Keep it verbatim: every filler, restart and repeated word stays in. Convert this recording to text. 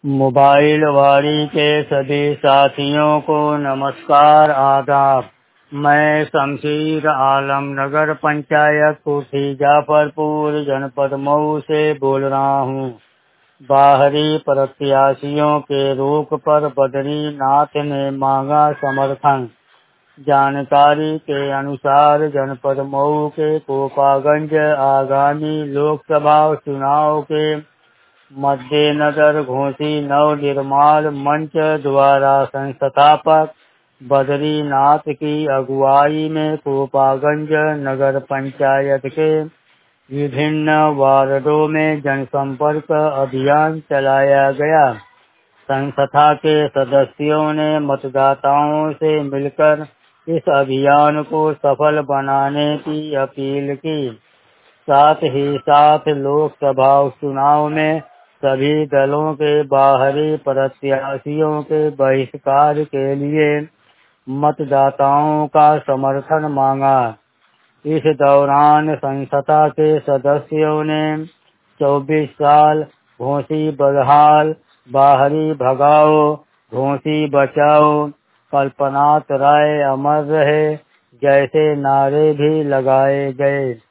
Mobile वारी के सभी साथियों को नमस्कार आदाब। मैं शमशीर आलम नगर पंचायत कोठी जाफरपुर जनपद मऊ से बोल रहा हूँ। बाहरी प्रत्याशियों के रोक पर बद्रीनाथ ने मांगा समर्थन। जानकारी के अनुसार जनपद मऊ के कोपागंज आगामी लोकसभा चुनाव के मद्देनजर घोसी नव निर्माण मंच द्वारा संस्थापक बद्रीनाथ की अगुवाई में कोपागंज नगर पंचायत के विभिन्न वार्डों में जनसंपर्क अभियान चलाया गया। संस्था के सदस्यों ने मतदाताओं से मिलकर इस अभियान को सफल बनाने की अपील की। साथ ही साथ लोकसभा चुनाव में सभी दलों के बाहरी प्रत्याशियों के बहिष्कार के लिए मतदाताओं का समर्थन मांगा। इस दौरान संस्था के सदस्यों ने चौबीस साल घोसी बदहाल, बाहरी भगाओ, घोसी बचाओ, कल्पनाथ राय अमर रहे जैसे नारे भी लगाए गए।